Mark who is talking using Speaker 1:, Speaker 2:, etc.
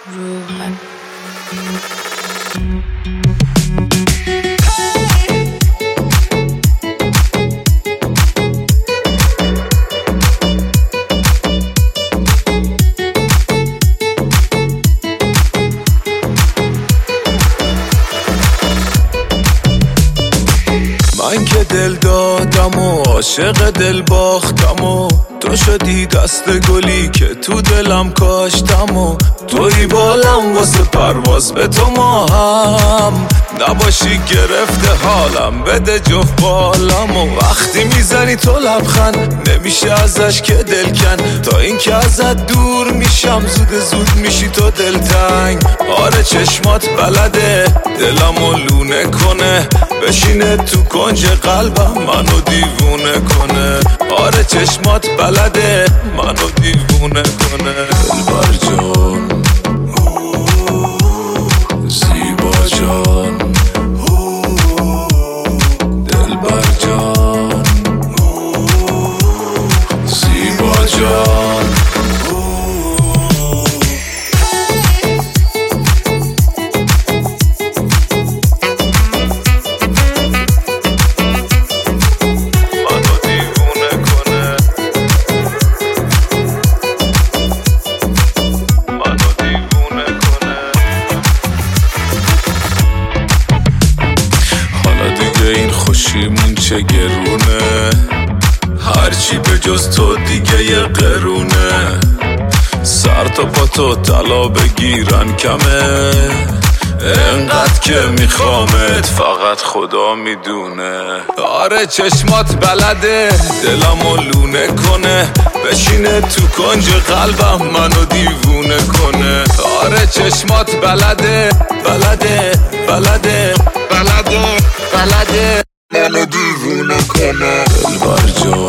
Speaker 1: روحم.
Speaker 2: من که دل دادم و عاشق دل باختم و تو شدی دست گلی که تو دلم کاشتم و توی بالم واسه پرواز به تو ماهم نباشی گرفته حالم بده جفت بالم و وقتی میزنی تو لبخند نمیشه ازش که دلکن تا این که ازت دور میشم زود میشی تو دلتنگ آره چشمات بلده دلمو لونه کنه بشینه تو کنج قلبم منو دیوونه کنه آره چشمات بلده منو دیوونه کنه دلبر جان زیبا جان دلبر جان زیبا جان این خوشیمون چه گرونه هرچی به جز تو دیگه یه قرونه سر تا پا تو طلا بگیرن کمه انقدر که میخوامت فقط خدا میدونه آره چشمات بلده دلمو لونه کنه بشینه تو کنج قلبم منو دیوونه کنه آره چشمات بلده منو دیوونه کنه دلبر جان